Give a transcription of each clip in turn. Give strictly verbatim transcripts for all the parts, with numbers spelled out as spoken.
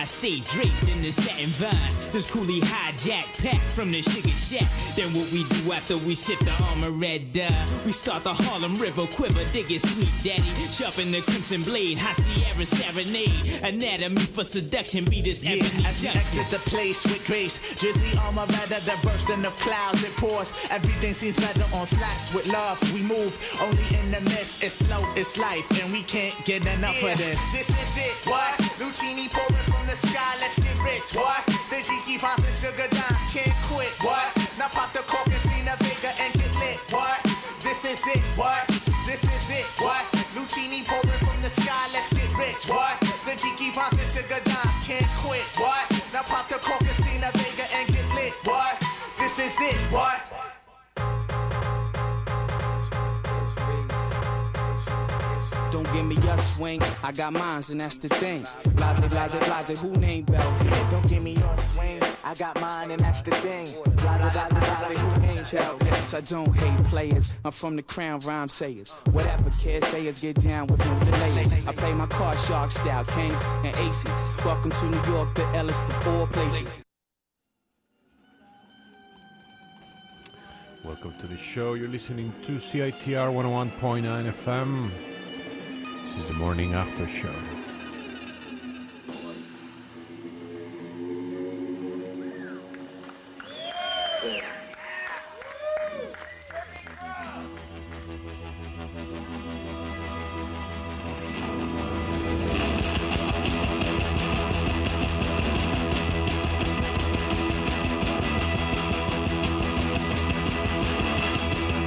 I stay draped in the satin vines. This coolie hijack pack from the sugar shack. Then what we do after we sip the armor red uh, we start the Harlem River quiver. Dig it, sweet daddy. Sharpen the crimson blade. High Sierra serenade. Anatomy for seduction. Be this yeah, ebony as we exit the place with grace. Drizzly armor rather than bursting of clouds. It pours. Everything seems better on flats with love. We move only in the mist. It's slow, it's life, and we can't get enough yeah, of this. This is it. What? Lucini pouring from the sky, let's get rich. What? The Jiki Fonts and Sugar Dimes can't quit. What? Now pop the cork and Stina Vega and get lit. What? This is it. What? This is it. What? Lucini pouring from the sky, let's get rich. What? The Jiki Fonts and Sugar Dimes can't quit. What? Now pop the cork and Stina Vega and get lit. What? This is it. What? Don't give me your swing, I got mines and that's the thing. Blase, blase, blase, who named Belvedere? Don't give me your swing, I got mine and that's the thing. Blase, blase, blase, who named Tell this, I don't hate players, I'm from the crown rhyme sayers. Whatever kids say is get down with no delay. I play my card shark style, kings and aces. Welcome to New York, the illest of all places. Welcome to the show. You're listening to C I T R one oh one point nine F M. This is the morning after show.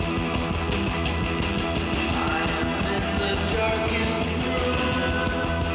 Darkened room.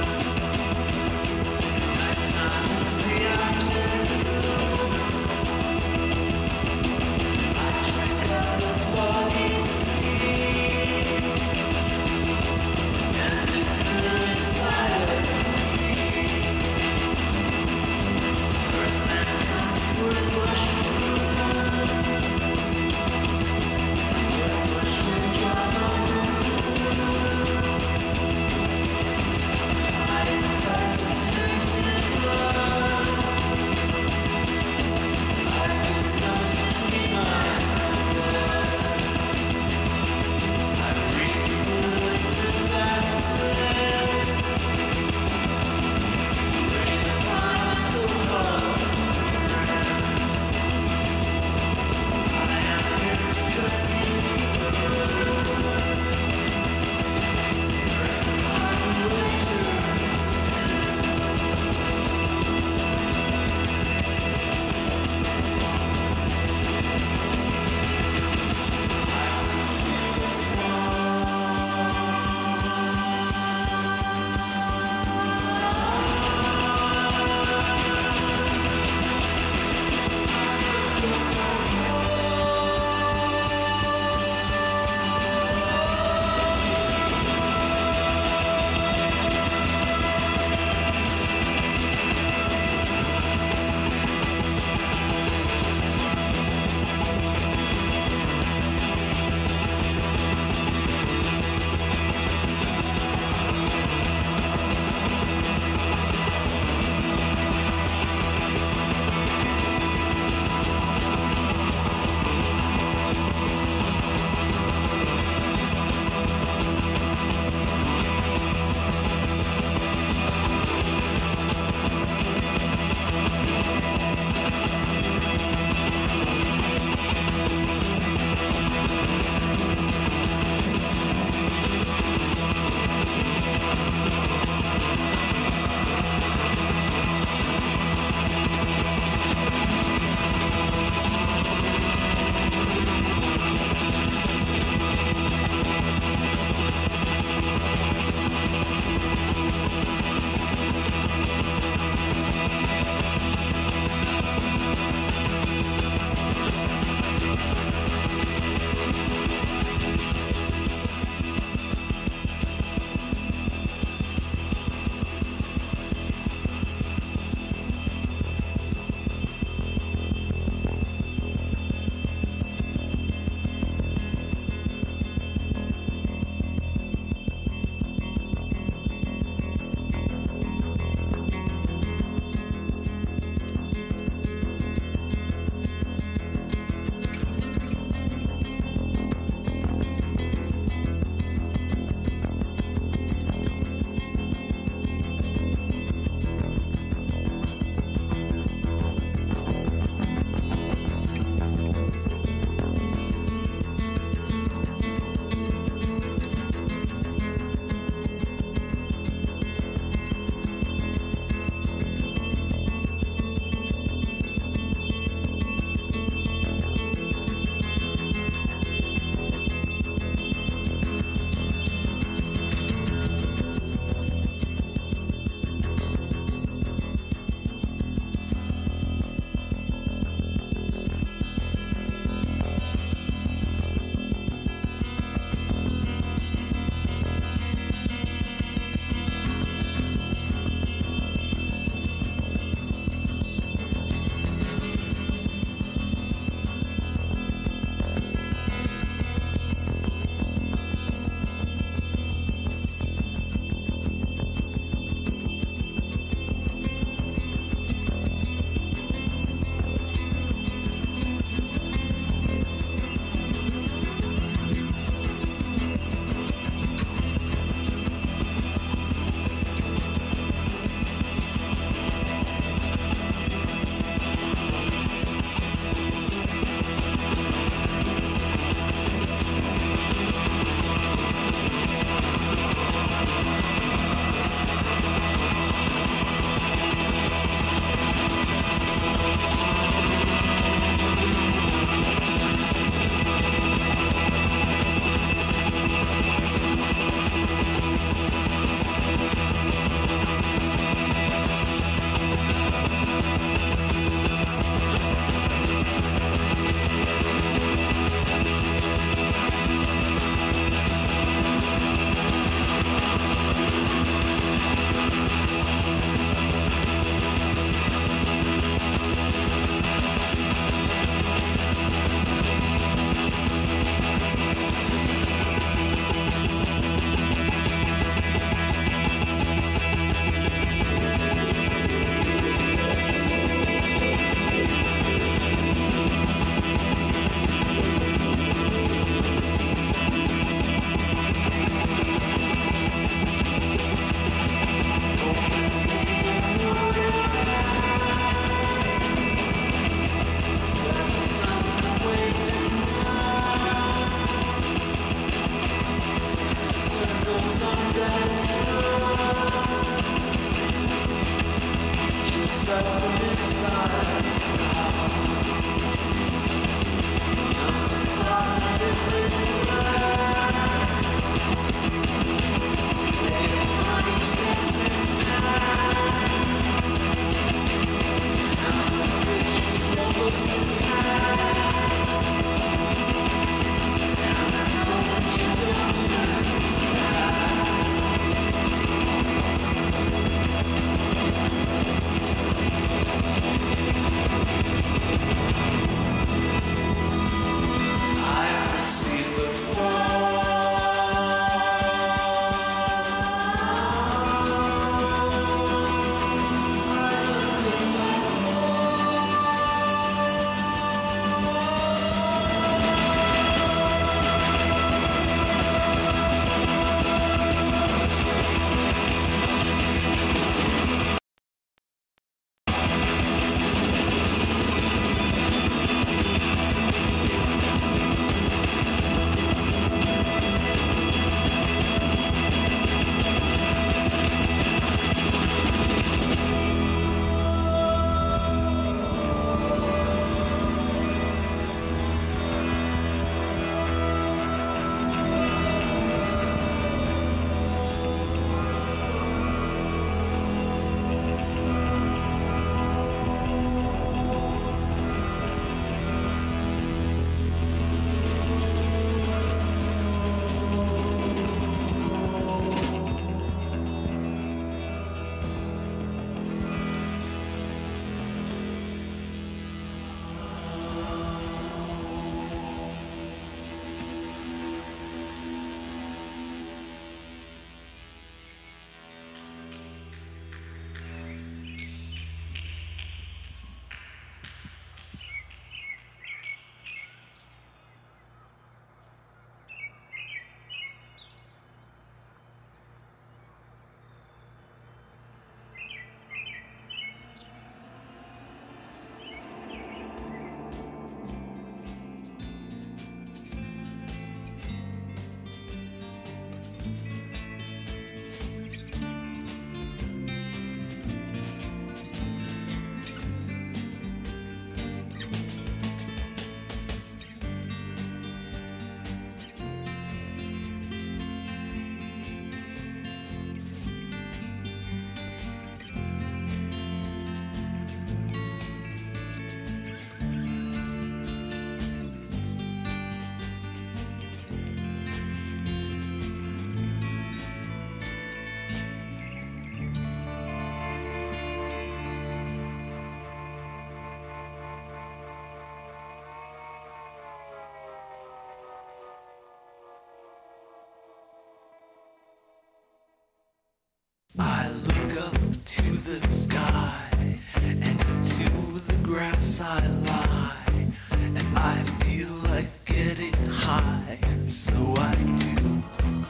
I look up to the sky and into the grass I lie, and I feel like getting high, and so I do.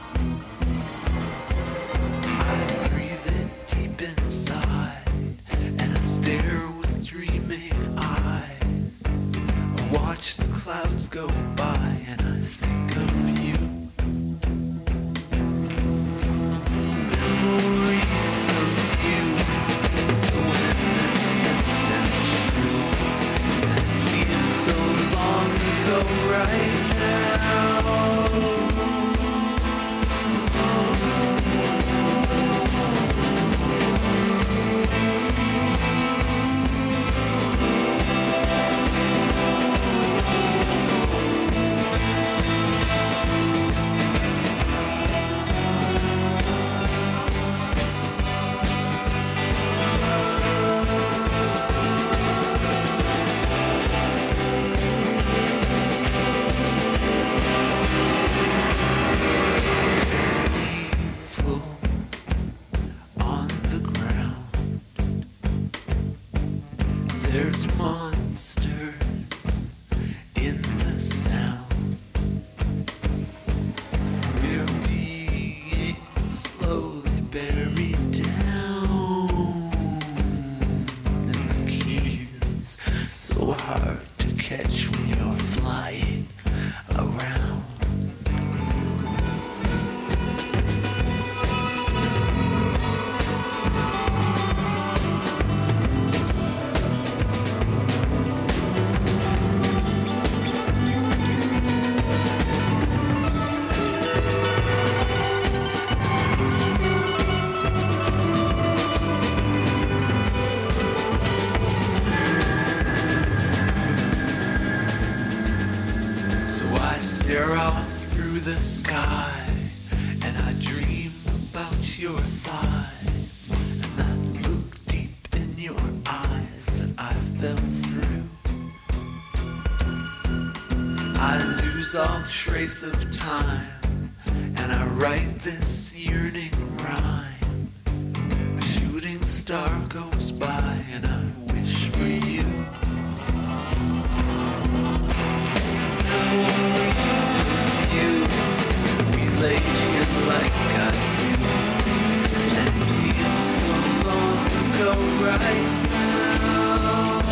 I breathe in deep inside, and I stare with dreaming eyes. I watch the clouds go by, and I think of you. So long ago right now. There's monsters in the sound. We're being slowly buried down, and the key is so hard to catch when you're flying around. stare off through the sky, and I dream about your thighs, and I look deep in your eyes, and I fell through. I lose all trace of time, and I write this yearning rhyme. A shooting star goes by, and I wish for you. Memories of you relate here like I do, and it seems so long ago right now.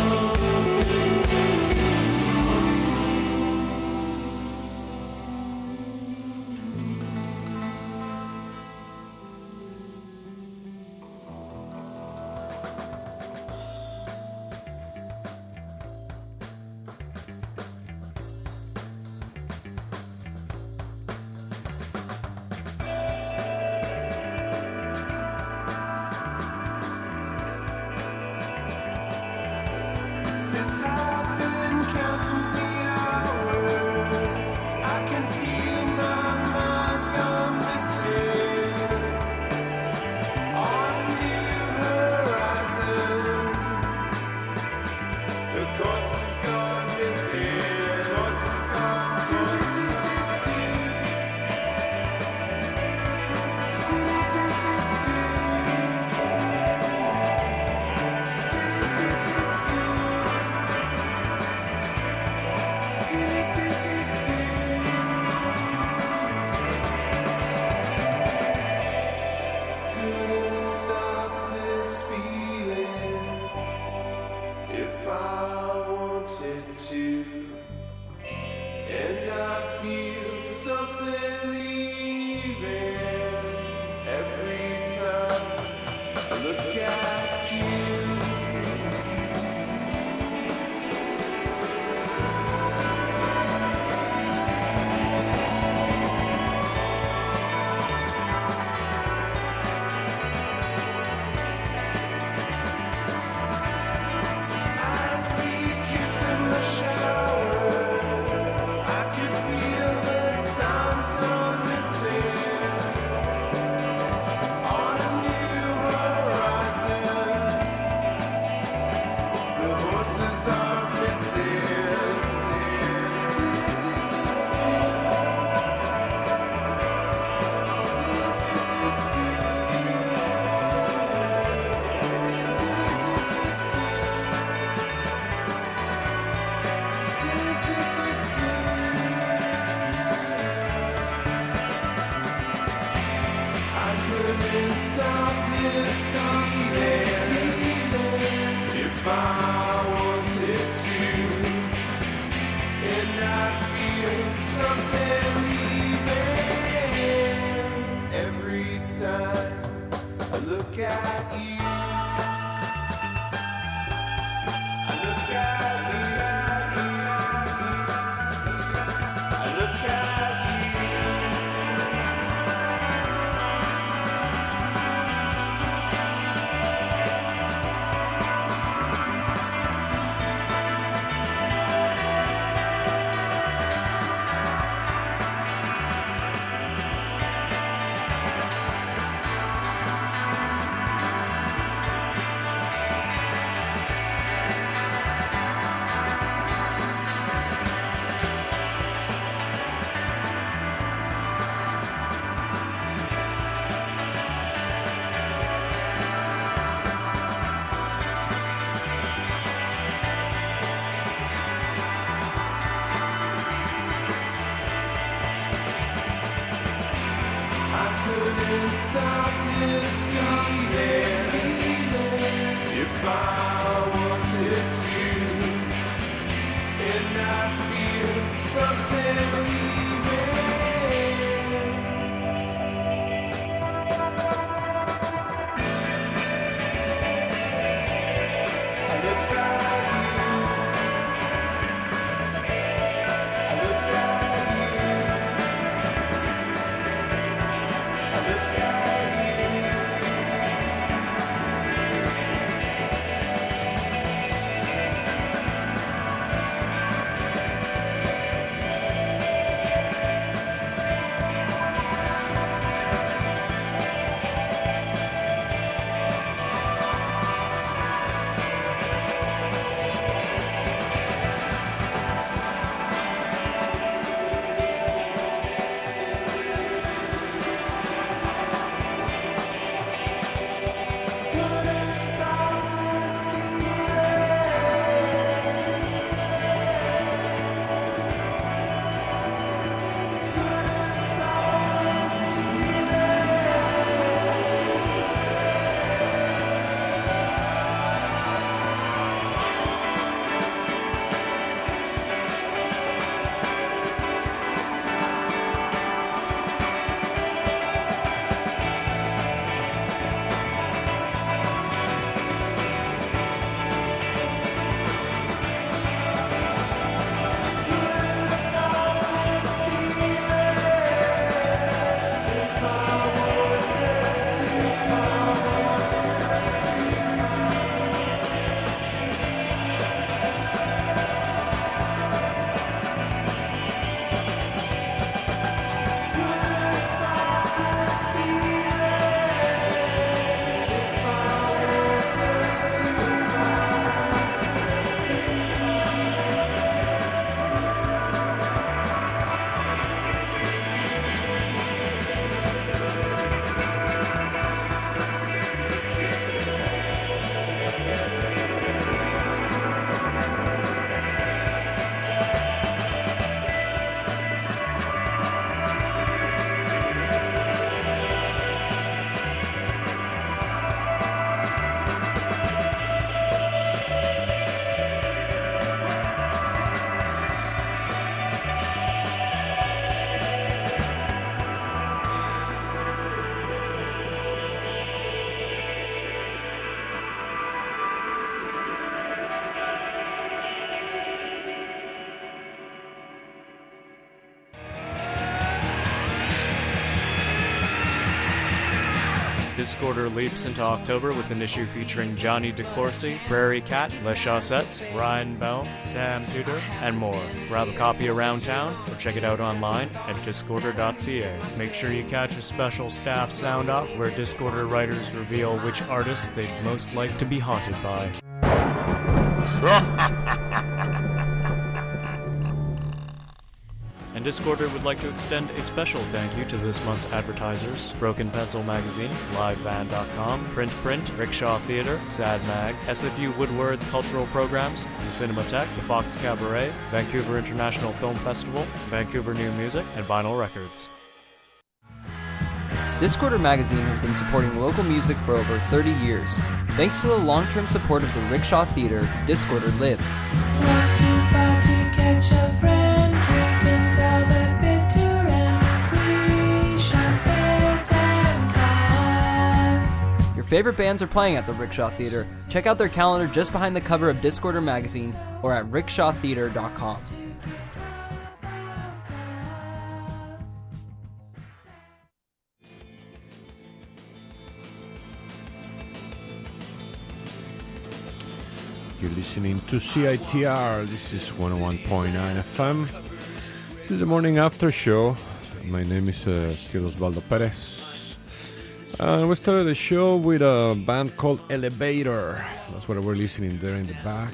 Discorder leaps into October with an issue featuring Johnny DeCourcy, Prairie Cat, Les Chaussettes, Ryan Bell, Sam Tudor, and more. Grab a copy around town or check it out online at discorder dot c a. Make sure you catch a special staff sound-off where Discorder writers reveal which artists they'd most like to be haunted by. And Discorder would like to extend a special thank you to this month's advertisers: Broken Pencil Magazine, live van dot com, Print Print, Rickshaw Theatre, Sad Mag, S F U Woodward's Cultural Programs, the Cinematheque, the Fox Cabaret, Vancouver International Film Festival, Vancouver New Music, and Vinyl Records. Discorder Magazine has been supporting local music for over thirty years. Thanks to the long-term support of the Rickshaw Theatre, Discorder lives. Want to party, catch a friend, drink until the bitter ends. We shall spend and cause. Your favorite bands are playing at the Rickshaw Theatre. Check out their calendar just behind the cover of Discorder Magazine or at rickshaw theatre dot com. You're listening to C I T R. This is one oh one point nine F M. This is the morning after show. My name is uh, still Osvaldo Perez. Uh, we started the show with a band called Elevator. That's what we're listening there in the back.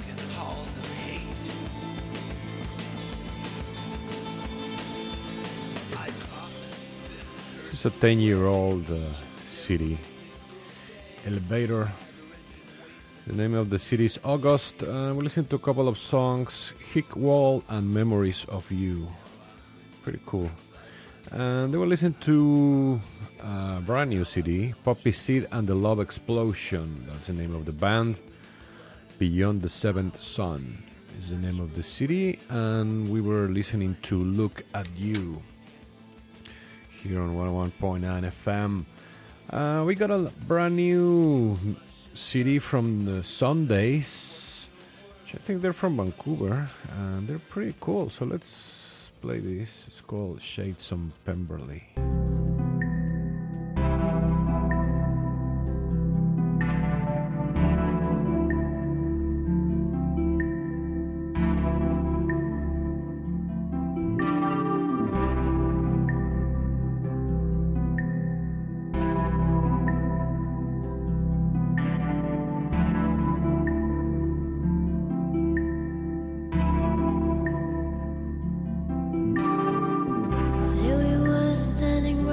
This is a ten-year-old uh, city. Elevator. The name of the city is August. Uh, we listened to a couple of songs, Hick Wall and Memories of You. Pretty cool. And then we listened to a brand new C D, Poppy Seed and the Love Explosion. That's the name of the band. Beyond the Seventh Sun is the name of the city. And we were listening to Look at You here on one oh one point nine F M. Uh, we got a brand new C D from the Sundays, which I think they're from Vancouver, and they're pretty cool. So let's play this. It's called Shades on Pemberley. There we were standing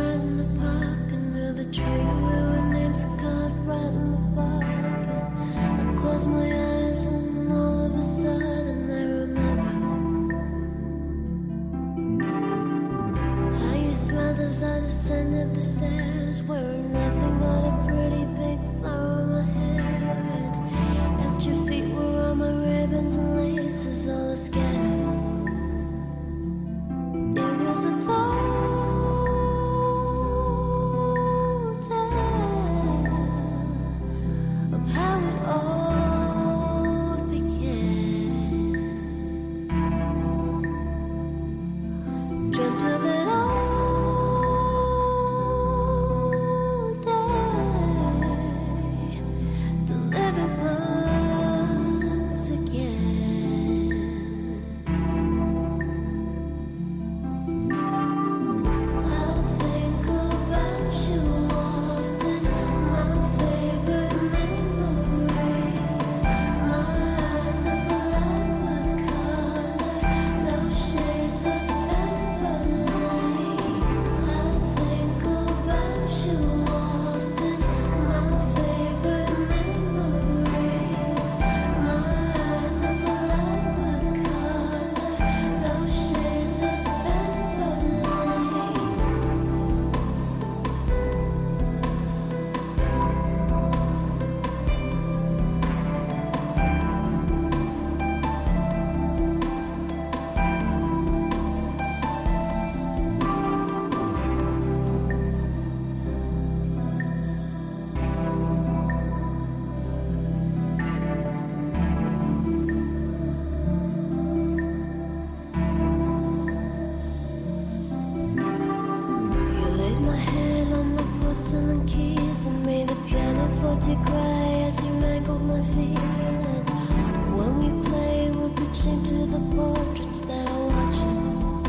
shame to the portraits that are watching.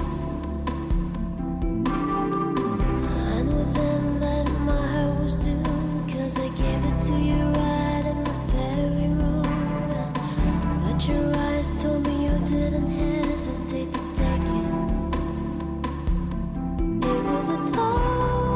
I knew then that my heart was doomed, cause I gave it to you right in the very room. But your eyes told me you didn't hesitate to take it. It was a total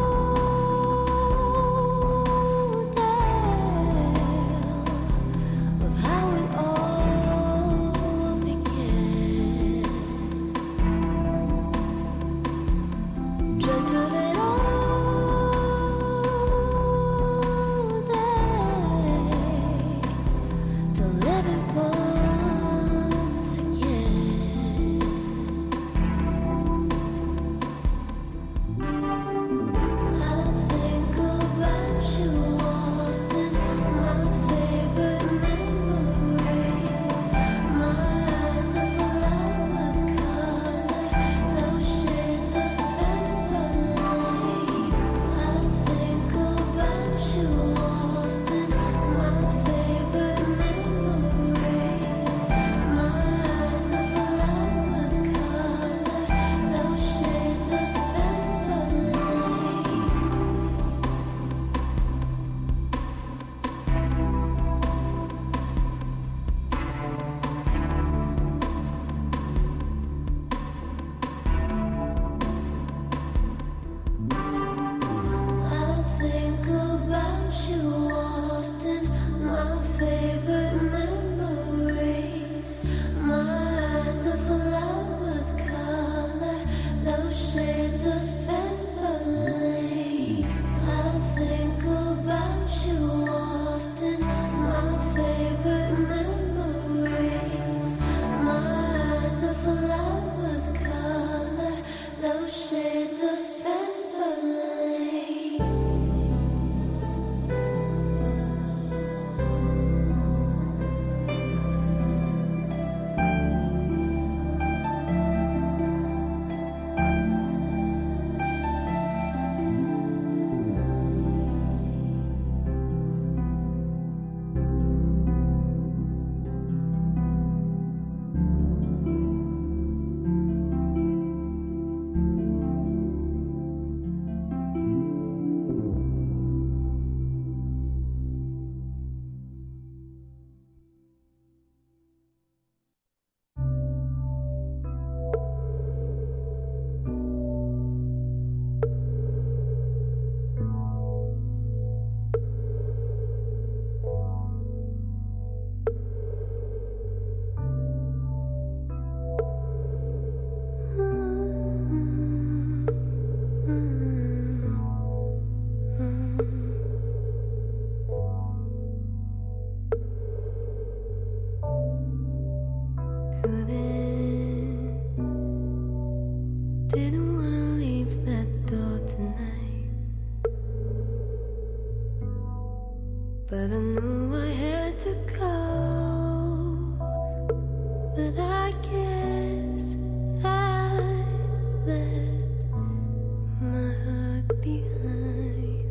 didn't wanna leave that door tonight, but I knew I had to go. But I guess I left my heart behind.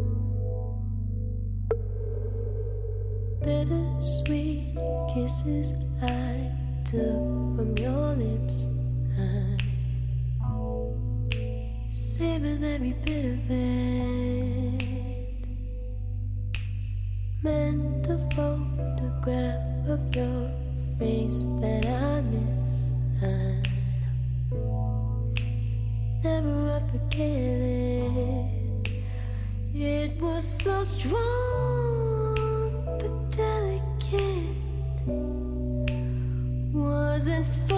Bittersweet kisses I took from your lips. I savored every bit of it. Meant a photograph of your face that I miss. I never will forget it. It was so strong but delicate. Wasn't for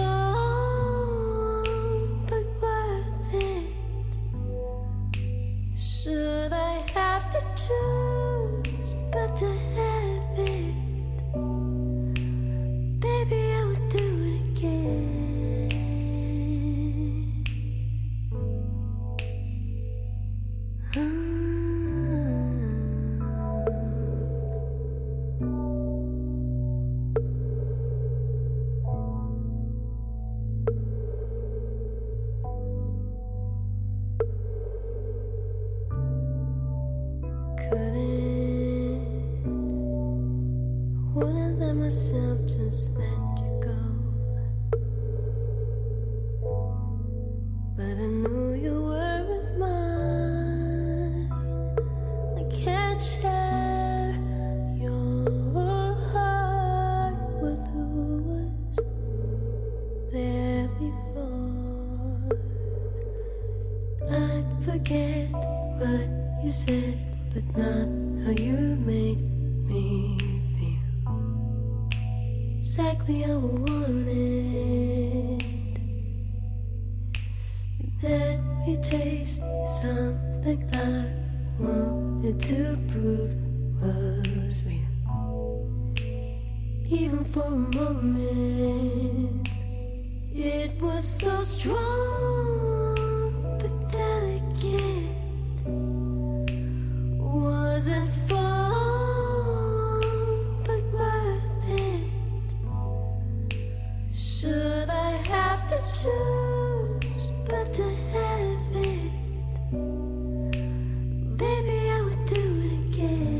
long but worth it. Should I have to choose but to have it? Baby, I would do it again. uh. Couldn't, wouldn't let myself just let you go. exactly how I wanted. Let me taste something I wanted to prove was real. Even for a moment, it was so strong but delicate. Wasn't fun but worth it. Should I have to choose but to have it? Baby, I would do it again.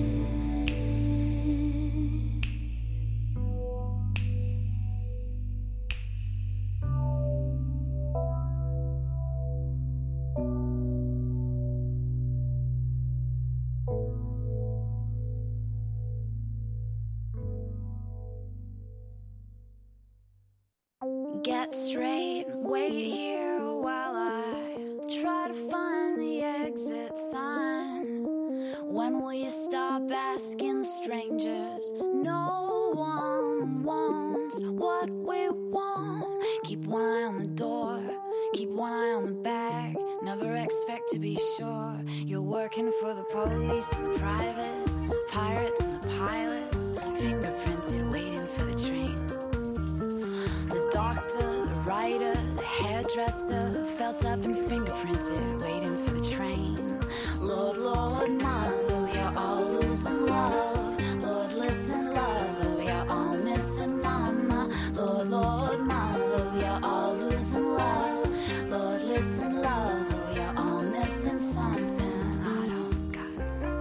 Get straight and wait here while I try to find the exit sign. When will you stop asking strangers? No one wants what we want. Keep one eye on the door, keep one eye on the bag. Never expect to be sure. You're working for the police and the private, pirates and the pilots, fingerprinted waiting for the train. The doctor, the writer, the hairdresser, felt up and fingerprinted, waiting for the train. Lord, Lord, mother, we are all losing love. Lord, listen, lover, we are all missing mama. Lord, Lord, mother, we are all losing love. Lord, listen, lover, we are all missing something. I don't got.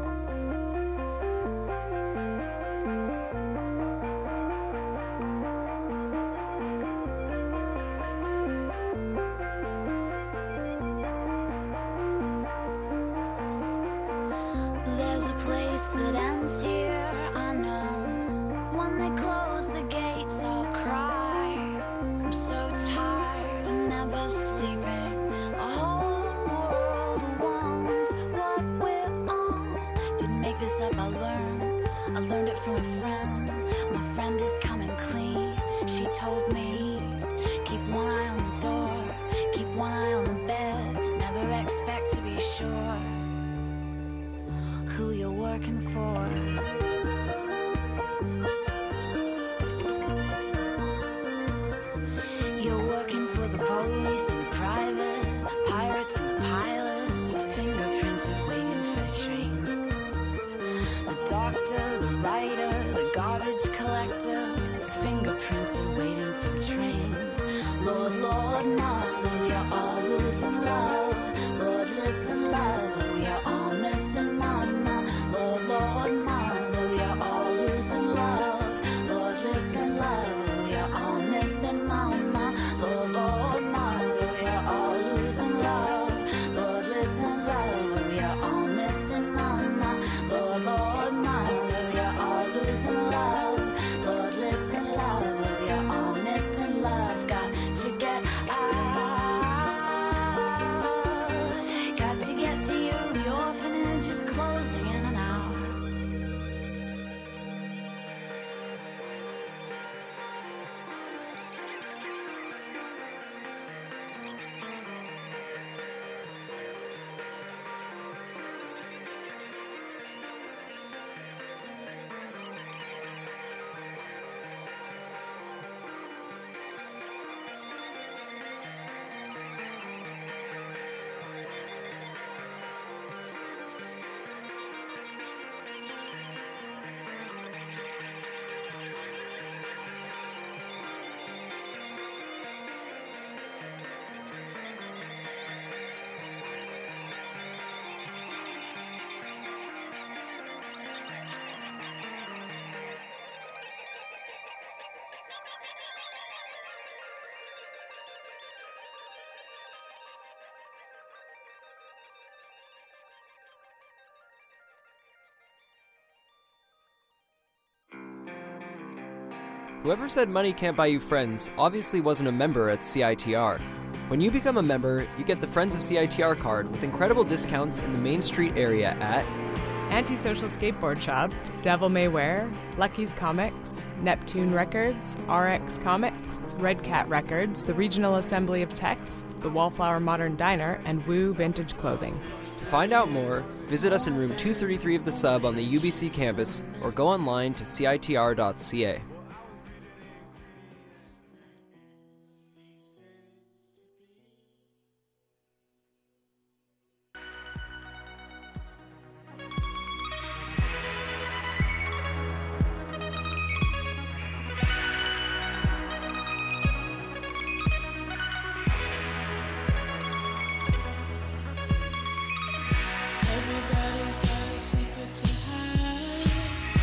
There's a place that ends here, I know. When they close the gates, I'll cry. I'm so tired and never sleeping. The whole world wants what we're on. Didn't make this up, I learned. I learned it from a friend. My friend is coming clean. She told me, keep one eye on the door, keep one eye on the bed. Never expect to be sure who you're working for. You're working for the police and the private, pirates and the pilots, fingerprinted waiting for the train. The doctor, the writer, the garbage collector, fingerprinted waiting for the train. Lord, Lord, mother, we are all losing love. Lord, listen, lover, we are all missing mama. Lord, Lord, mother, we are all losing love. Lord, listen, lover, we are all missing mama. Lord, Lord, mother, we are all losing love. Lord, listen, lover, we are all missing mama. Lord, Lord, mother, we are all losing love. Lord, listen, lover, we are all missing love. Got to get out. Got to get to you. The orphanage is closing in an hour. Whoever said money can't buy you friends obviously wasn't a member at C I T R. When you become a member, you get the Friends of C I T R card with incredible discounts in the Main Street area at Antisocial Skateboard Shop, Devil May Wear, Lucky's Comics, Neptune Records, R X Comics, Red Cat Records, the Regional Assembly of Text, the Wallflower Modern Diner, and Woo Vintage Clothing. To find out more, visit us in room two thirty-three of the Sub on the U B C campus or go online to C I T R dot C A. Everybody's got a secret to hide.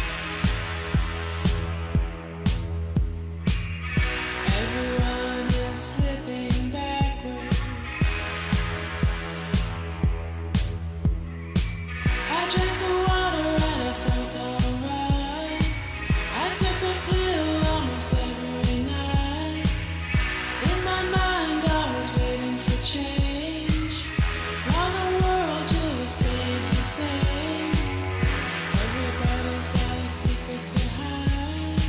Everyone is slipping backward. I drank the water and I felt alright. I took a pill almost every night. In my mind I was waiting for change, while the world just stayed the same. Everybody's got a secret to hide.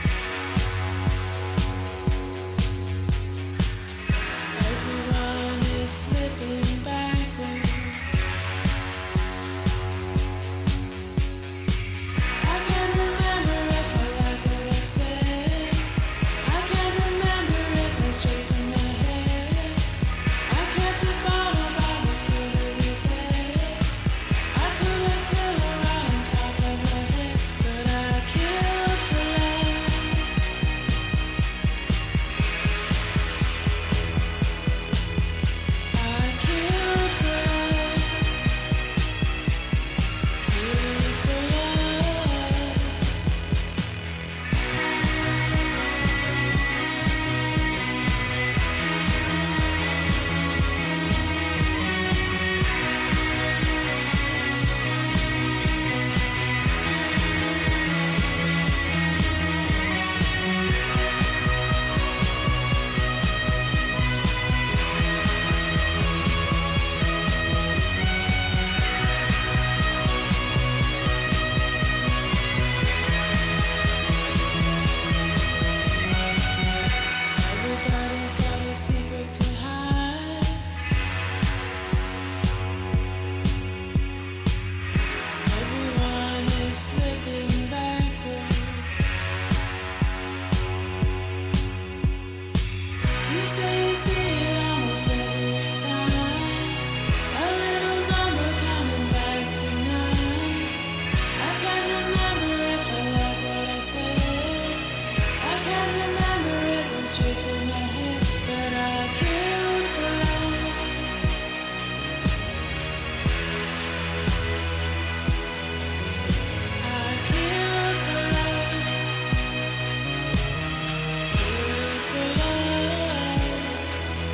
Everyone is slipping backward. I can't remember if I like what I said. I can't remember if I straightened my head. I kept a bottle by my foot of the bed. I put a pillow right on top of my head, but I killed for love. I killed for love. Killed for love. Everybody's got a secret to hide. Everyone is slipping backward. You say you see it almost every time. A little number coming back tonight. I can't remember if I like what I said. I can't remember it went straight to my head, but I killed for love. I killed for love. Killed for love.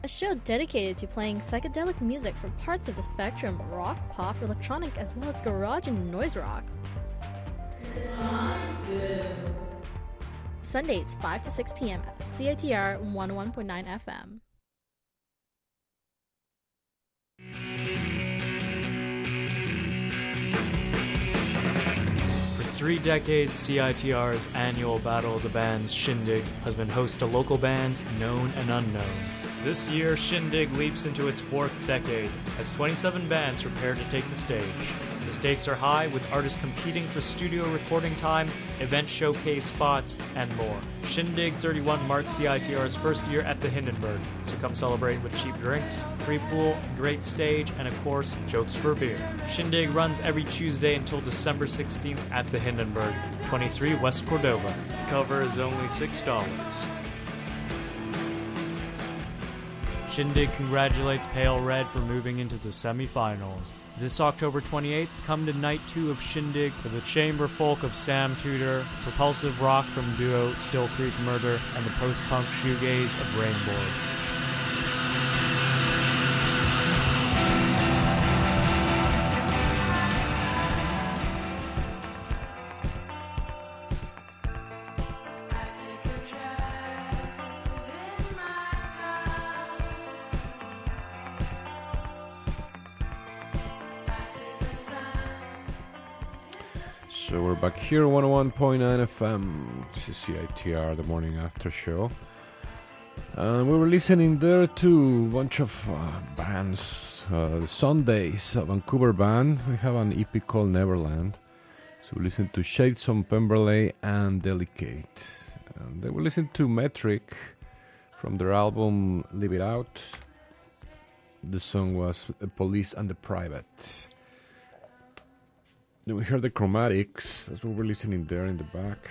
a show dedicated to playing psychedelic music from parts of the spectrum: rock, pop, electronic, as well as garage and noise rock. Sundays, five to six p.m. at C I T R one oh one point nine F M. For three decades, C I T R's annual Battle of the Bands Shindig has been host to local bands known and unknown. This year, Shindig leaps into its fourth decade as twenty-seven bands prepare to take the stage. The stakes are high, with artists competing for studio recording time, event showcase spots, and more. Shindig thirty-one marks C I T R's first year at the Hindenburg, so come celebrate with cheap drinks, free pool, great stage, and of course, jokes for beer. Shindig runs every Tuesday until December sixteenth at the Hindenburg, twenty-three West Cordova. Cover is only six dollars. Shindig congratulates Pale Red for moving into the semifinals. This October twenty-eighth, come to night two of Shindig for the chamber folk of Sam Tudor, propulsive rock from duo Still Creek Murder, and the post-punk shoegaze of Rainboard. So we're back here, one oh one point nine F M. This is C I T R, the morning after show. And we were listening there to a bunch of uh, bands. Uh, the Sundays, a Vancouver band. We have an E P called Neverland. So we listened to Shades on Pemberley and Delicate. And then we listened to Metric from their album Live It Out. The song was Police and the Private. Then we heard the Chromatics. That's what we're listening there in the back.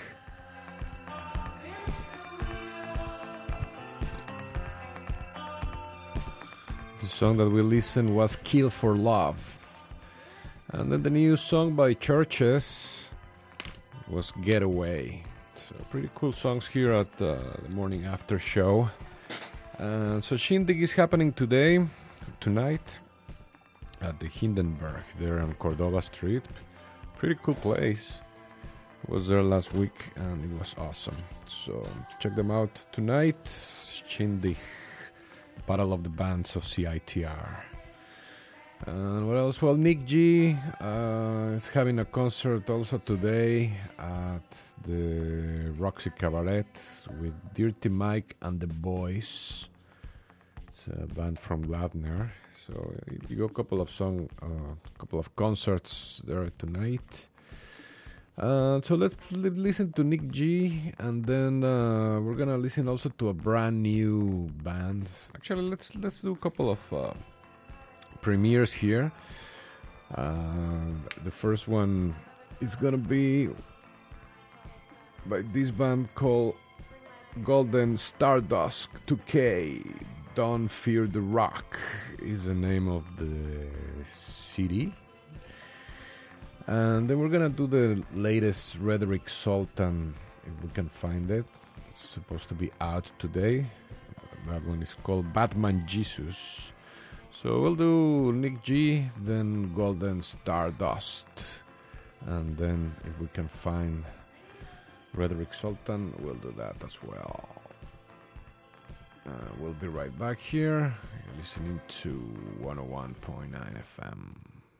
The song that we listened was Kill for Love. And then the new song by Churches was Getaway. So pretty cool songs here at uh, the morning after show. Uh, so Shindig is happening today, tonight, at the Hindenburg there on Cordova Street. Pretty cool place. Was there last week and it was awesome. So check them out tonight. Shindig, Battle of the Bands of C I T R. And what else? Well, Nick G uh, is having a concert also today at the Roxy Cabaret with Dirty Mike and the Boys. It's a band from Ladner. So you got a couple of song, a uh, couple of concerts there tonight. Uh, so let's li- listen to Nick G, and then uh, we're gonna listen also to a brand new band. Actually, let's let's do a couple of uh, premieres here. Uh, the first one is gonna be by this band called Golden Stardust two K. Don't Fear the Rock is the name of the C D. And then we're gonna do the latest Rederick Sultan, if we can find it. It's supposed to be out today. That one is called Batman Jesus. So we'll do Nick G, then Golden Stardust. And then if we can find Rederick Sultan, we'll do that as well. Uh, we'll be right back here. You're listening to one oh one point nine F M.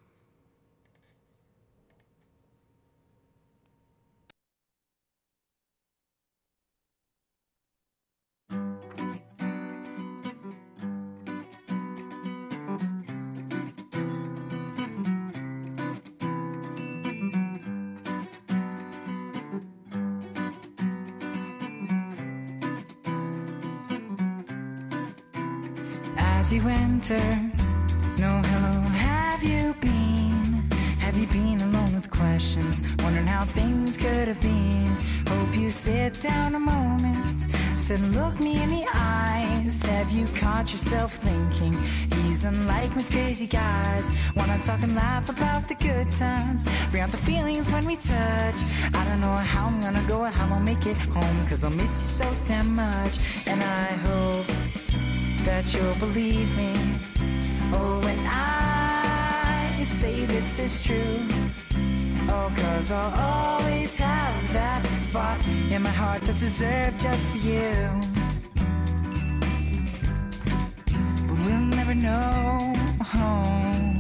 As you enter, no hello, have you been? Have you been alone with questions, wondering how things could have been? Hope you sit down a moment, sit and look me in the eyes. Have you caught yourself thinking, he's unlike most crazy guys? Wanna talk and laugh about the good times, bring out the feelings when we touch. I don't know how I'm gonna go or how I'll make it home, cause I'll miss you so damn much. And I hope that you'll believe me. Oh, when I say this is true. Oh, cause I'll always have that spot in my heart that's reserved just for you. But we'll never know. Oh.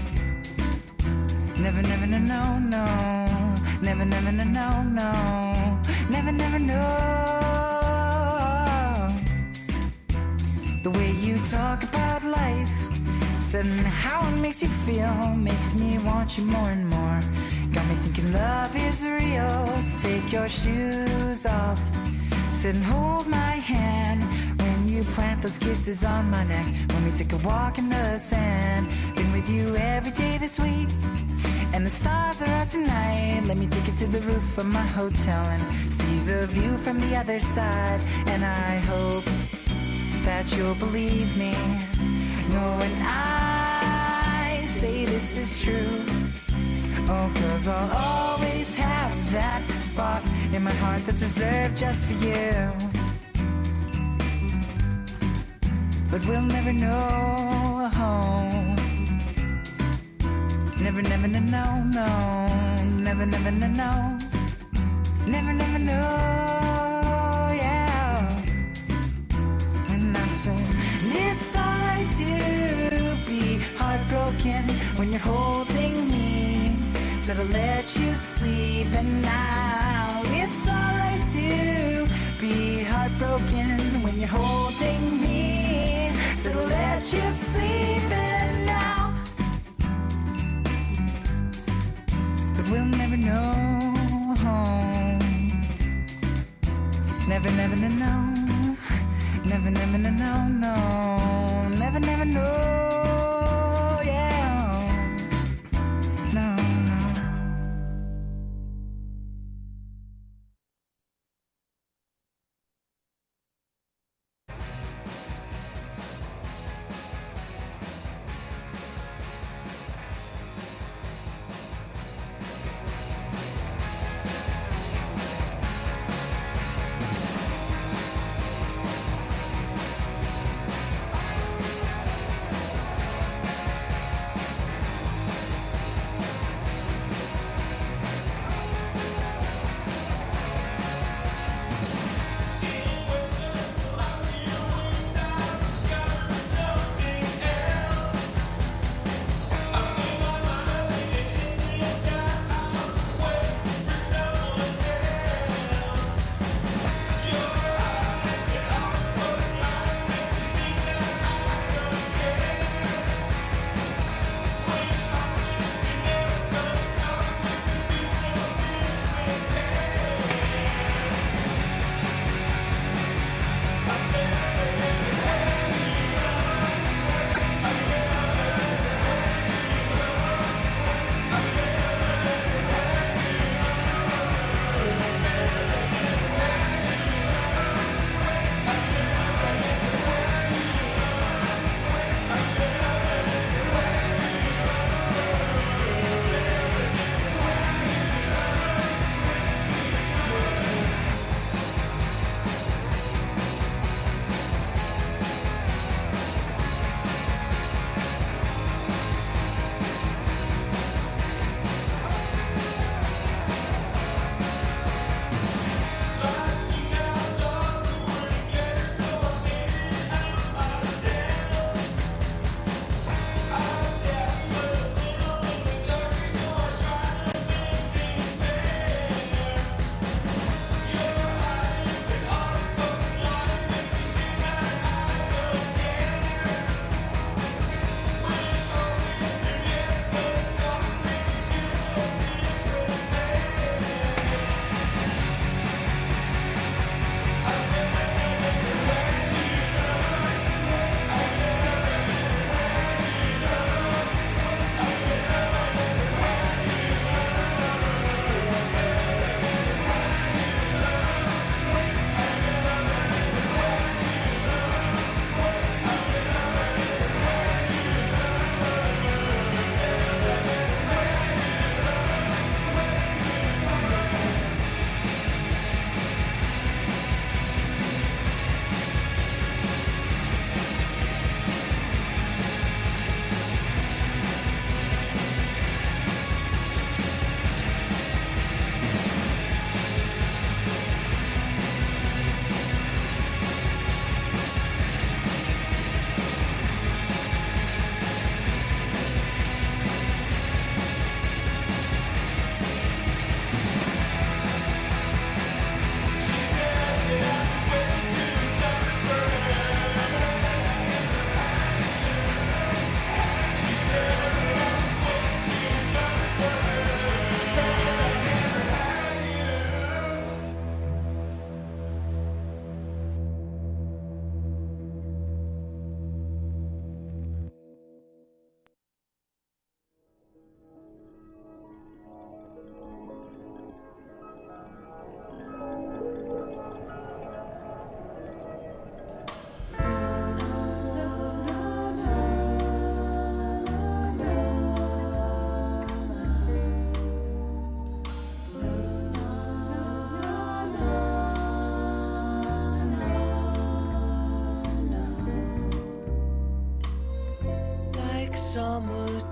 Never, never, no, no, no. Never, never, no, no, no. Never, never know. The way you talk about life, said and how it makes you feel, makes me want you more and more. Got me thinking love is real, so take your shoes off. Sit and hold my hand when you plant those kisses on my neck. When we take a walk in the sand, been with you every day this week. And the stars are out tonight. Let me take you to the roof of my hotel and see the view from the other side. And I hope that you'll believe me. No, when I say this is true. Oh, cause I'll always have that spot in my heart that's reserved just for you. But we'll never know. Never, never, no, no, no. Never, never, no, no. Never, never know, yeah. And I say, it's alright to be heartbroken when you're holding me. So to let you sleep, and now it's alright to be heartbroken when you're holding me. So to let you sleep, and now, but we'll never know. Never, never, no, no. Never, never, no, no, no. Never, never know, yeah. No, no.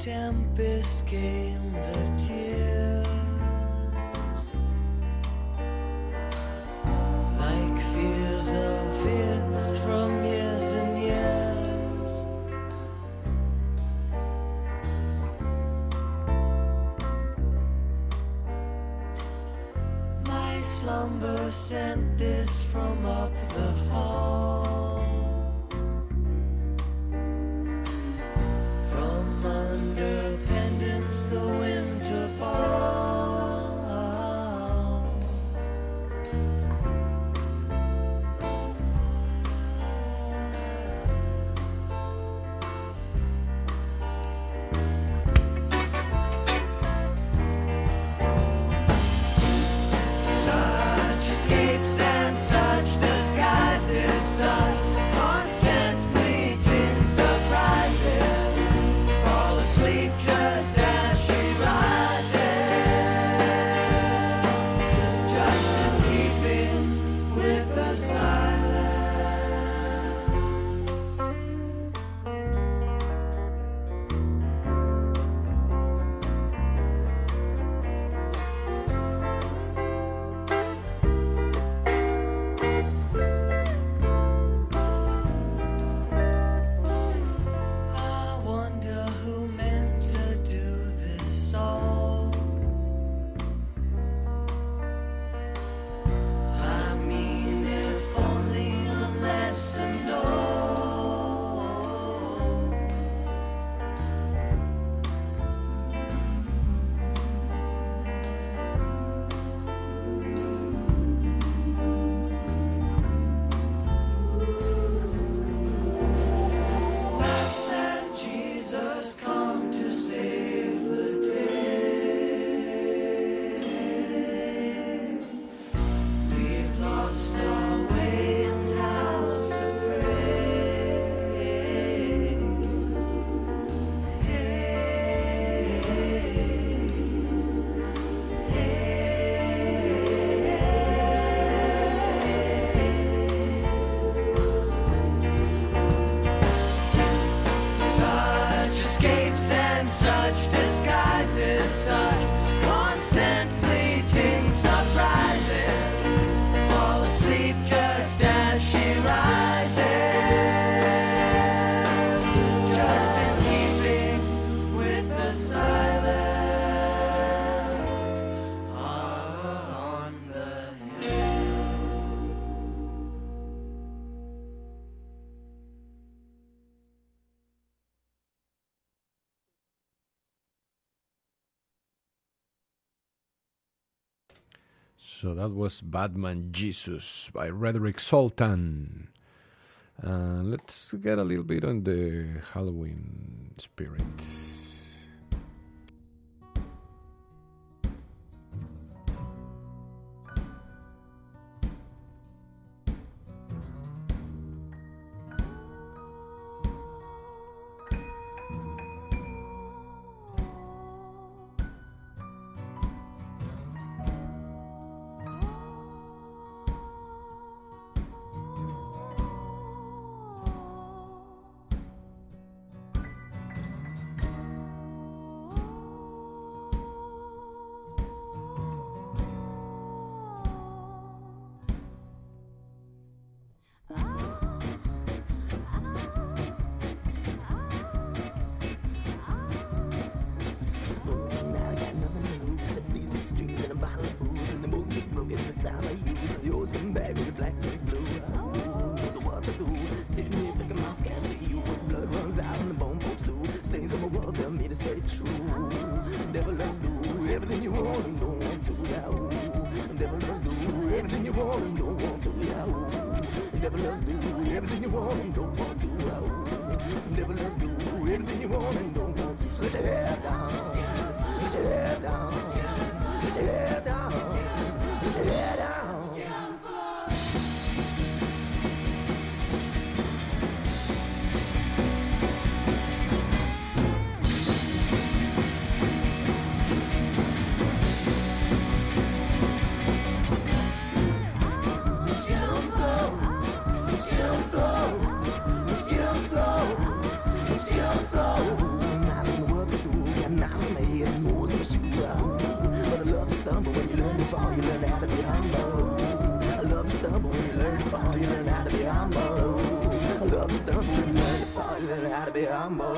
tempest came the tears, like fears of fears from years and years. My slumber sent this from up the hall. So that was Batman Jesus by Roderick Sultan. Uh, let's get a little bit on the Halloween spirit. Let's get on the floor. Let's get on the floor. I don't know what to do. amor.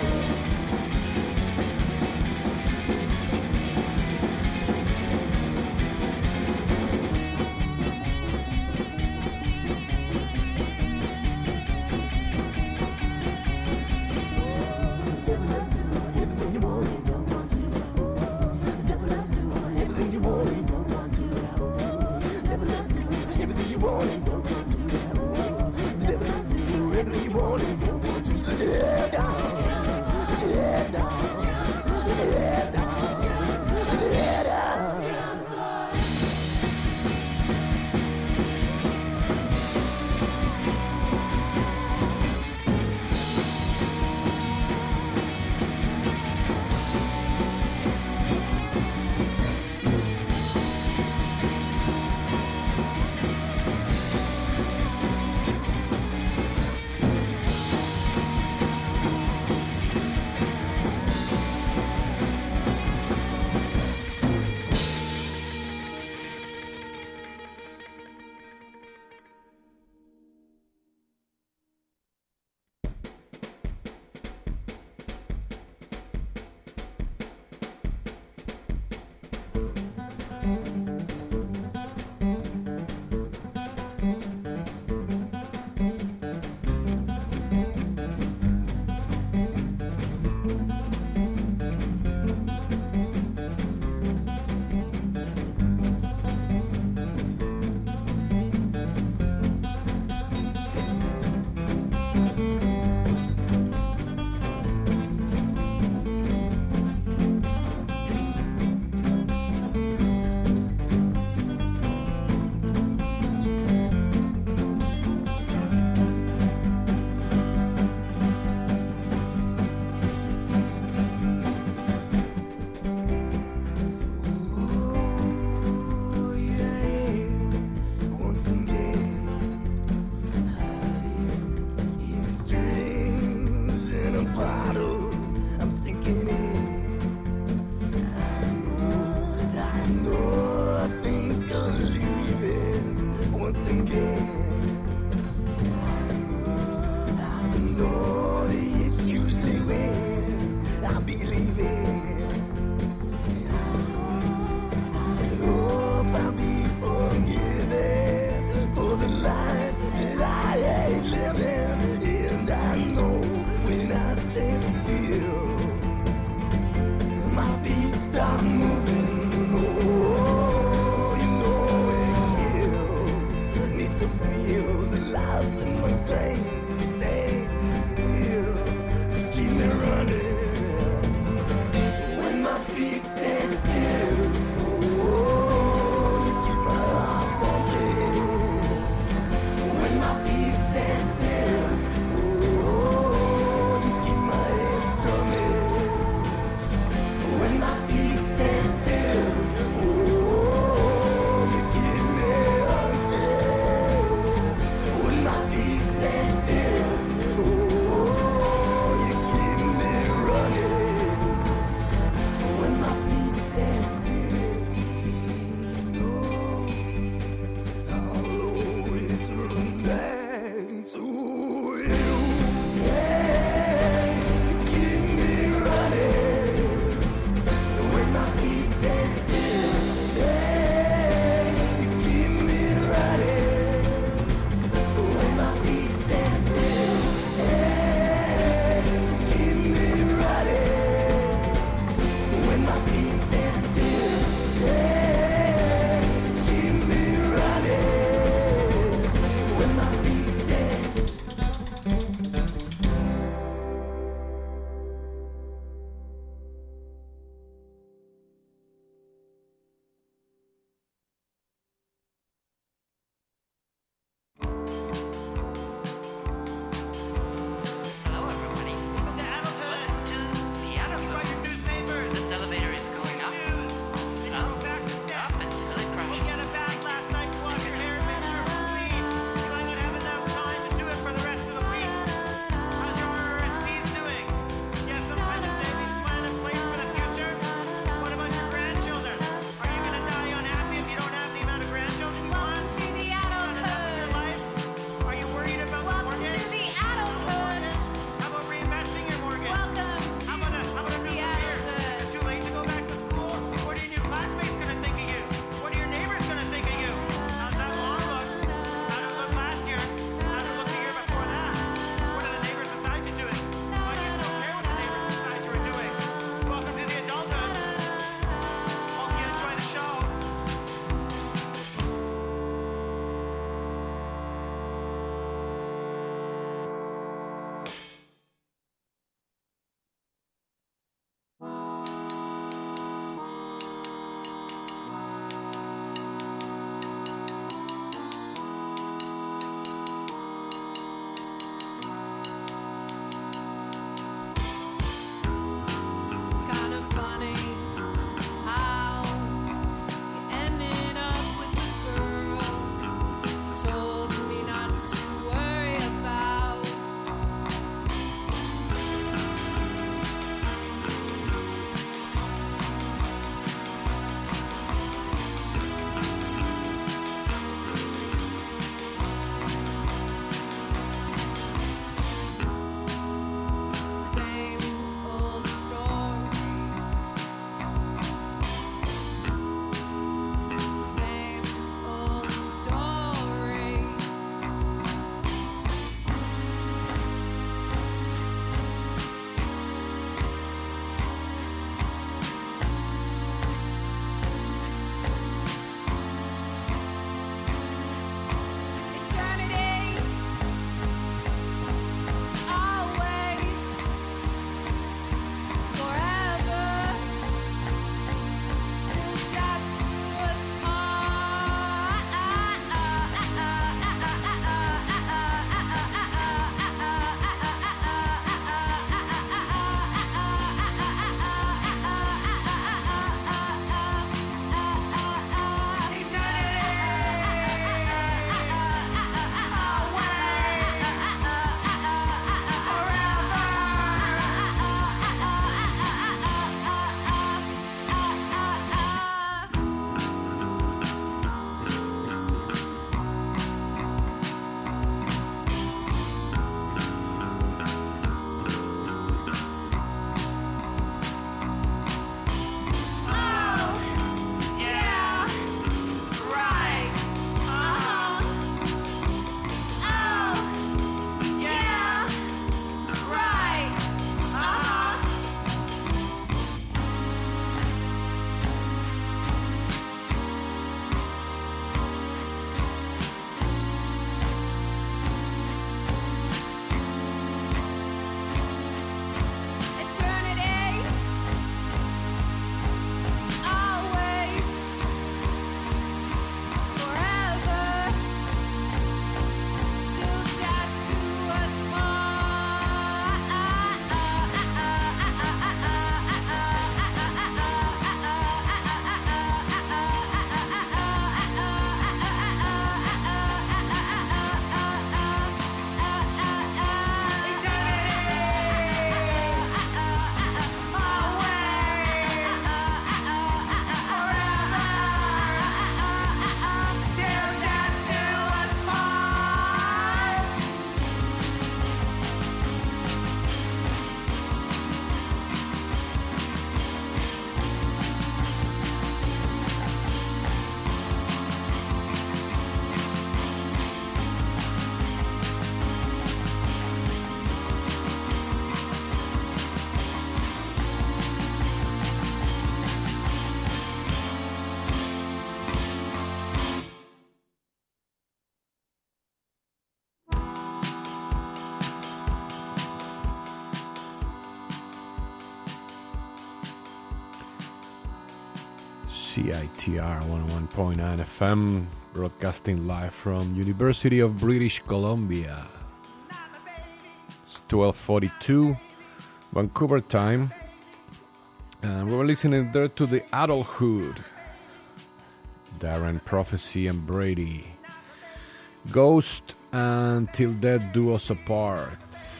C I T R one oh one point nine F M, broadcasting live from University of British Columbia. It's twelve forty-two Vancouver time, and we were listening there to the Adulthood, Darren Prophecy and Brady, Ghost and Till Death Do Us Apart.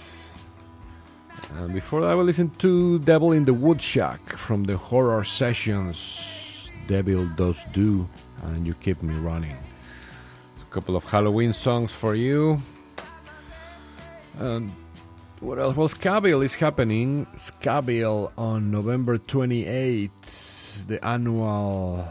And before that, we listened to Devil in the Woodshack from the Horror Sessions, Devil Does Do, and You Keep Me Running. It's a couple of Halloween songs for you. And what else? Well, Skabil is happening. Skabil on November twenty-eighth, the annual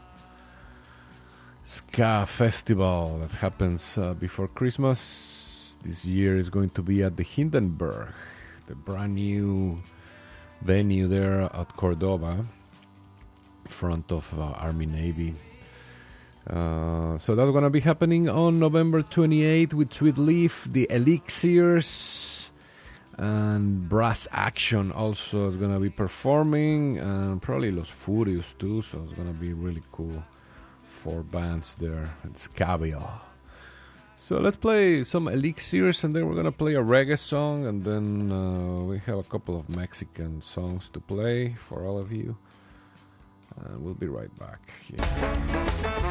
Ska Festival that happens uh, before Christmas. This year is going to be at the Hindenburg, the brand new venue there at Cordoba, in front of uh, Army Navy. Uh, so that's going to be happening on November twenty-eighth with Sweet Leaf, the Elixirs, and Brass Action also is going to be performing, and probably Los Furios too, so it's going to be really cool. Four bands there at Skabil. So let's play some Elixirs, and then we're going to play a reggae song, and then uh, we have a couple of Mexican songs to play for all of you. And we'll be right back. Yeah.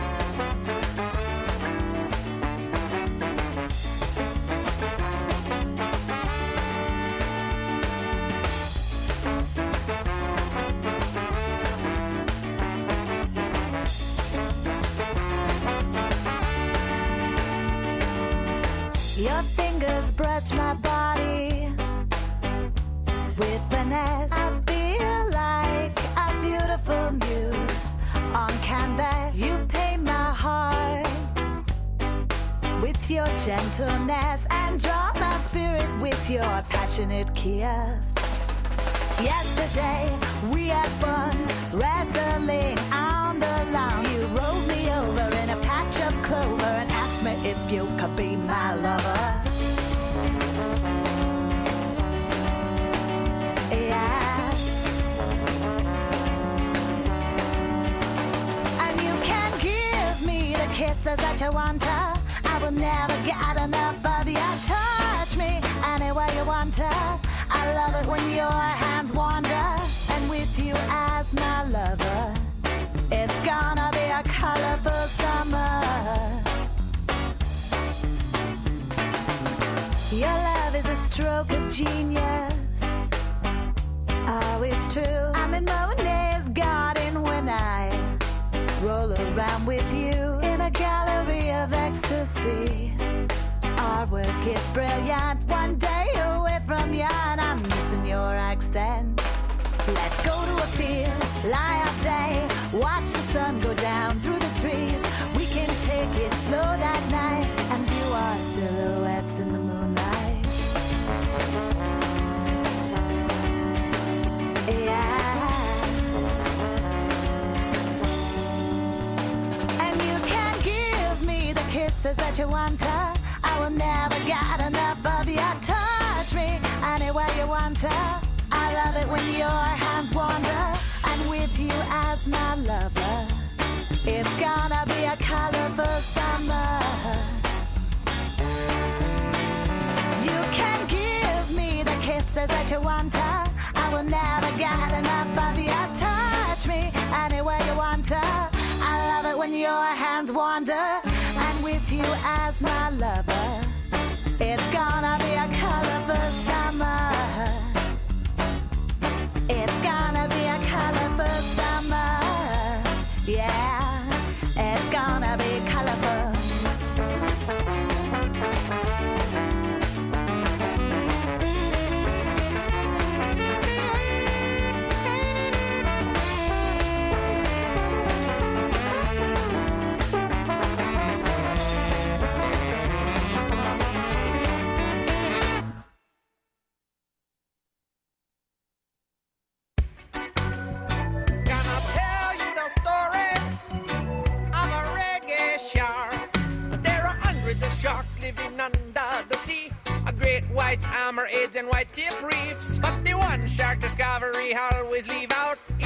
Your fingers brush my body with finesse. I feel like a beautiful muse on canvas. You paint my heart with your gentleness and draw my spirit with your passionate kiss. Yesterday we had fun wrestling on the lawn. You rolled me over in a patch of clover and asked me if you could be my lover. Yeah. And you can give me the kisses that you want to. I will never get enough of you. Touch me any way you want to. I love it when your hands wander, and with you as my lover, it's gonna be a colorful summer. Your love is a stroke of genius. Oh, it's true. I'm in Monet's garden when I roll around with you in a gallery of ecstasy. Our work is brilliant. One day away from you, and I'm missing your accent. Let's go to a field, lie all day, watch the sun go down through the trees. We can take it slow that night and view our silhouettes in the moonlight. Yeah. And you can give me the kisses that you want to. I will never get enough of you. Touch me any way you want to. I love it when your hands wander, and with you as my lover, it's gonna be a colorful summer. You can give me the kisses that you want to. I will never get enough of you. Touch me any way you want to. I love it when your hands wander, and with you as my lover, it's gonna be a colorful summer. It's gonna be a colorful summer. Yeah, it's gonna be colorful. Living under the sea, a great white hammerheads and white tip reefs. But the one shark discovery I always leave out is the dread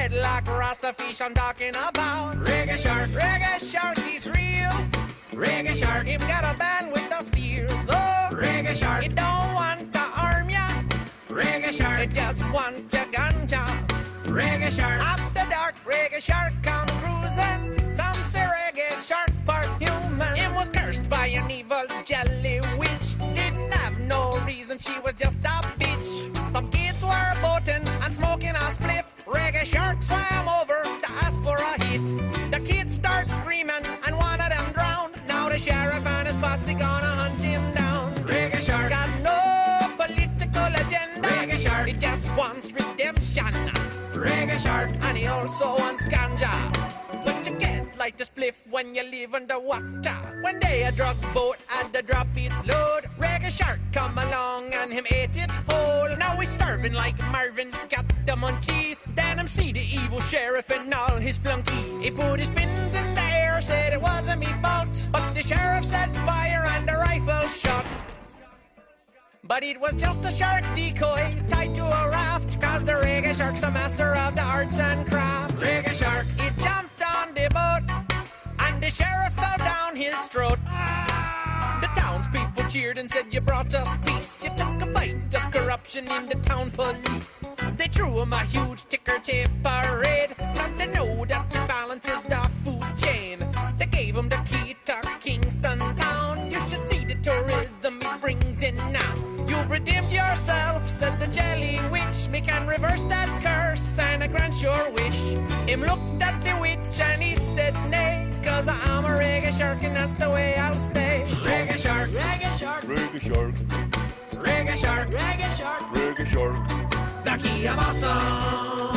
dreadlock Rasta fish I'm talking about. Reggae shark, reggae shark, he's real. Reggae shark, him got a band with the seals. Oh, reggae shark, he don't want to harm ya. Reggae shark, he just want your ganja. Reggae shark, after dark, reggae shark come cruising. Some say reggae shark's part human. Him was cursed by an evil jelly witch. Didn't have no reason, she was just a bitch. Some kids were boating and smoking a spliff. Reggae shark swam over to ask for a hit. The kids start screaming and one of them drowned. Now the sheriff and his posse gonna hunt him down. Reggae shark got no political agenda. Reggae shark, he just wants redemption. Reggae shark, and he also wants ganja. But you can't light a spliff when you live underwater. One day a drug boat had to drop its load. Reggae shark come along and him ate it whole. Now he's starving like Marvin, got the munchies. Then him see the evil sheriff and all his flunkies. He put his fins in the air, said it wasn't me fault. But the sheriff set fire and the rifle shot. But it was just a shark decoy tied to a raft. Cause the reggae shark's a master of the arts and crafts. Reggae shark, he jumped on the boat and the sheriff fell down his throat. The townspeople cheered and said, you brought us peace. You took a bite of corruption in the town police. They threw him a huge ticker tape parade. Cause they know that the balance is the food chain. They gave him the key to Kingston town. You should see the tourism he brings in now. You've redeemed yourself, said the jelly witch. Me can reverse that curse and I grant your wish. Him looked at the witch and he said nay. Cause I'm a reggae shark and that's the way I'll stay. Reggae shark, reggae shark, Reggae shark, reggae shark, reggae shark, reggae shark. The Key of Awesome.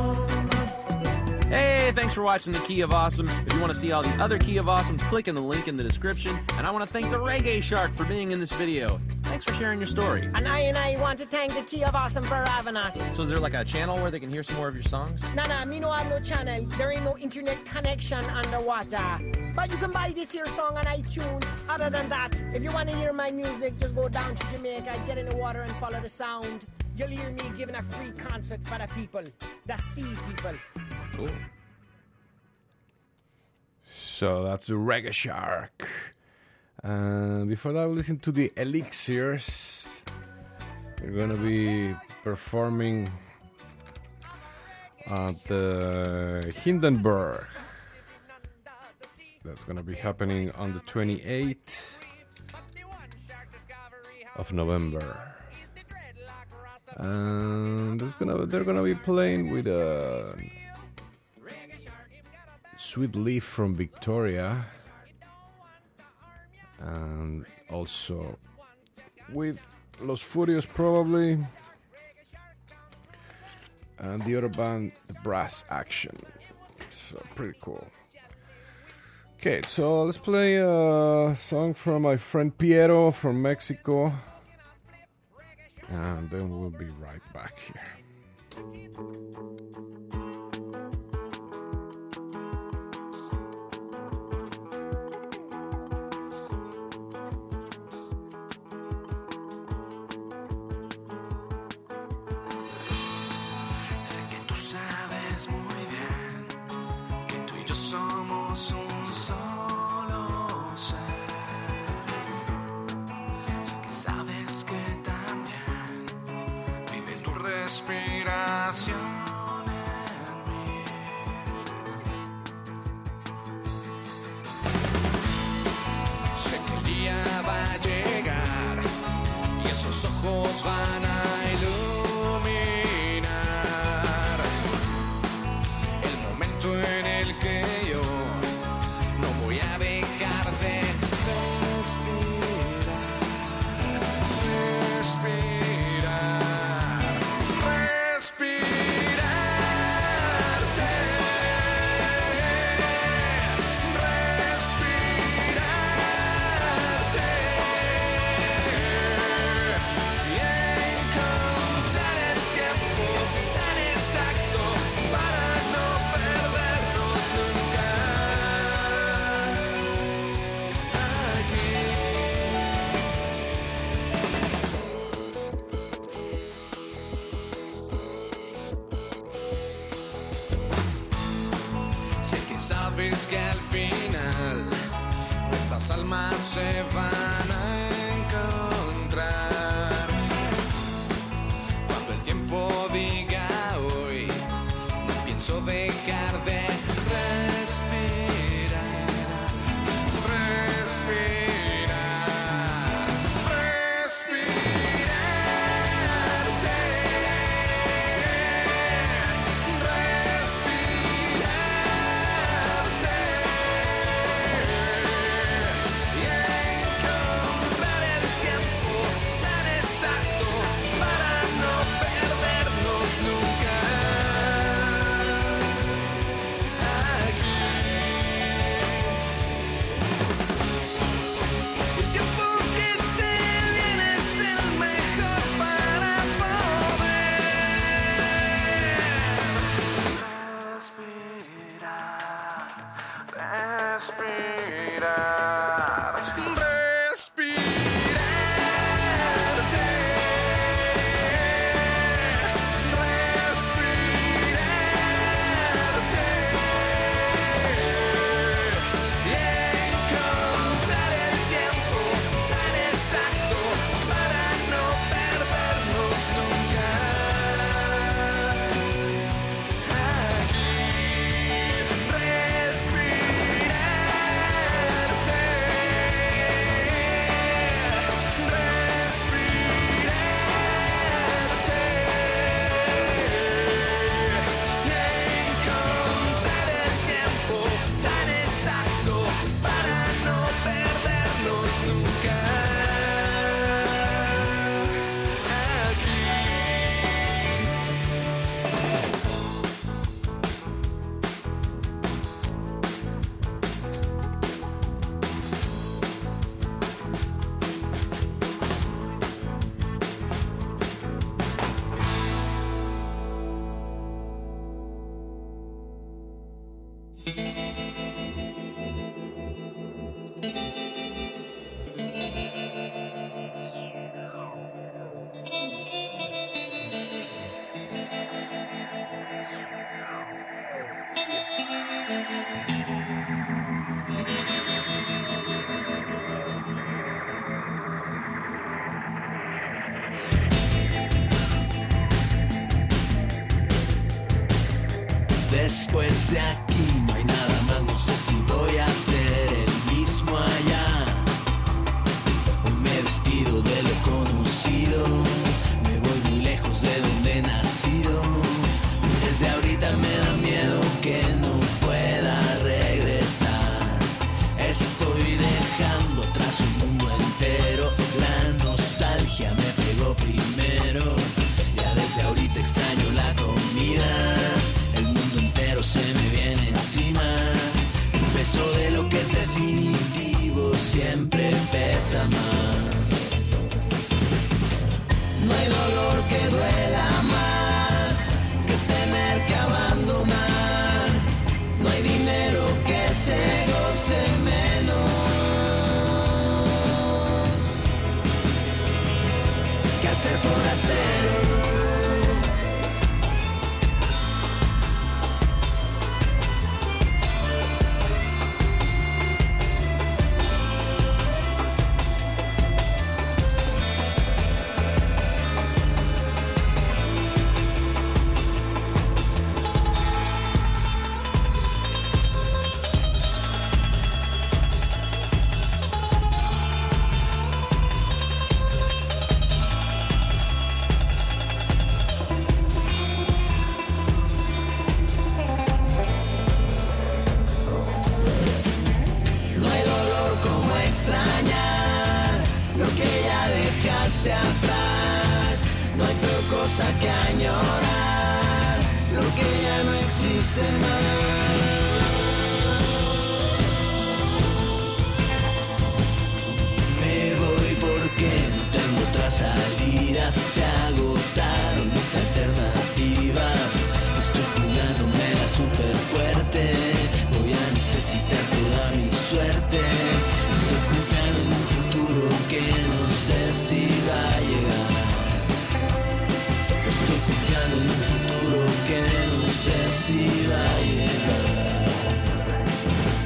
Hey, thanks for watching The Key of Awesome. If you want to see all the other Key of Awesomes, click in the link in the description. And I want to thank the Reggae Shark for being in this video. Thanks for sharing your story. And I and I want to thank the Key of Awesome for having us. So is there like a channel where they can hear some more of your songs? No, no, me no have no channel. There ain't no internet connection underwater. But you can buy this here song on iTunes. Other than that, if you want to hear my music, just go down to Jamaica, get in the water and follow the sound. You'll hear me giving a free concert for the people, the sea people. Cool. So that's the Reggae Shark. Uh, before that, we listen to the Elixirs. They're gonna be performing at the Hindenburg. That's gonna be happening on the twenty-eighth of November. And there's gonna, they're gonna be playing with a Sweet Leaf from Victoria, and also with Los Furios probably, and the other band, the Brass Action. So pretty cool. Okay, so let's play a song from my friend Piero from Mexico, and then we'll be right back here. Sé que tú sabes muy bien que tú y yo somos un solo ser. Sé que sabes que también vive tu respiración en mí. Sé que el día va a llegar y esos ojos van a iluminar el momento en el que yo no voy a dejar de respirar, respirar, respirarte, respirarte. Yeah. es que al final nuestras almas se van a encontrar. Cuando el tiempo diga hoy, no pienso dejar de respirar, respirar, respirarte, respirarte y encontrar el tiempo tan exacto para no perdernos nunca. El tiempo que se viene es el mejor para poder respirar, respirar, respirarte, respirarte y encontrar el tiempo tan exacto para no perdernos nunca. Aquí respirarte, respirarte y encontrar el tiempo tan exacto para no perdernos nunca. Después de aquí no hay nada más, no sé si voy a ser el mismo allá. Hoy me despido de lo conocido, me voy muy lejos de donde he nacido. Desde ahorita me da miedo que no pueda regresar. Estoy dejando atrás un mundo entero, la nostalgia me pegó primero. Ya desde ahorita extraño la comida, el mundo entero se me viene encima. Un peso de lo que es definitivo siempre pesa más. No hay dolor que duela más que tener que abandonar. No hay dinero que se goce menos que al ser forastero. Atrás, no hay peor cosa que añorar lo que ya no existe más. Me voy porque no tengo otras salidas, se agotaron mis alternativas. Estoy jugándome la super fuerte, voy a necesitar toda mi suerte. Estoy confiando en un futuro que no sé si va a llegar. Estoy confiando en un futuro que no sé si va a llegar.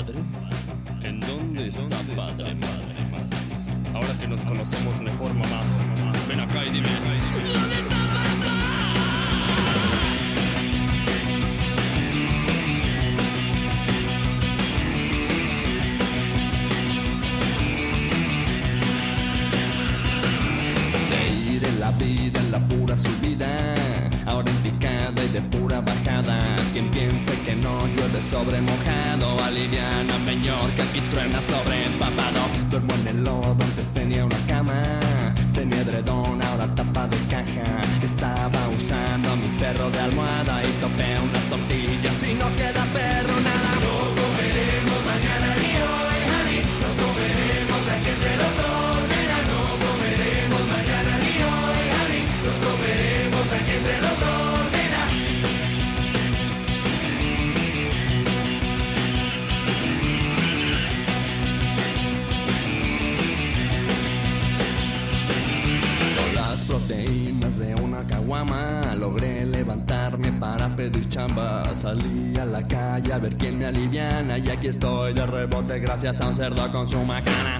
madre? ¿En dónde está padre, madre? Ahora que nos conocemos mejor, mamá, ven acá y dime. ¿Dónde está papá? La vida en la pura subida, ahora en picada y de pura bajada. Quien piense que no llueve sobre mojado, aliviana señor que aquí truena sobre empapado. Duermo en el lodo, antes tenía una cama, tenía edredón, ahora tapa de caja. Estaba usando a mi perro de almohada y topé unas tortillas y no queda perro nada. No comeremos mañana ni hoy, honey, nos comeremos aquí entre los dos, nena. No comeremos mañana ni hoy, honey, nos comeremos aquí entre los dos, nena. Con las proteínas de una caguama logré levantarme para pedir chamba. Salí a la calle a ver quién me aliviana y aquí estoy de rebote gracias a un cerdo con su macana.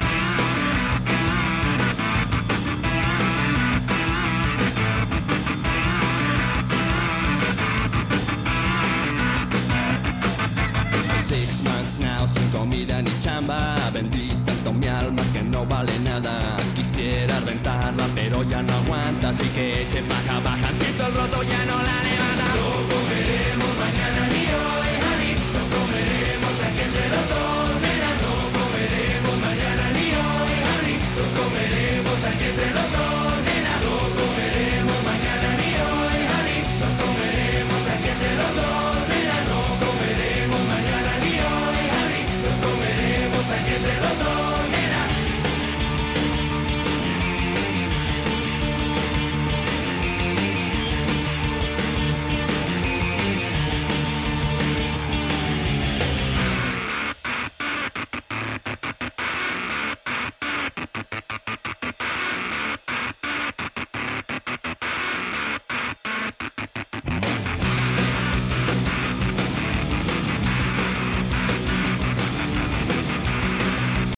Six months now sin comida ni chamba. Vendí tanto mi alma que no vale nada. Quisiera rentarla pero ya no aguanta, así que eche baja, baja. Quito el roto, ya no la levanta.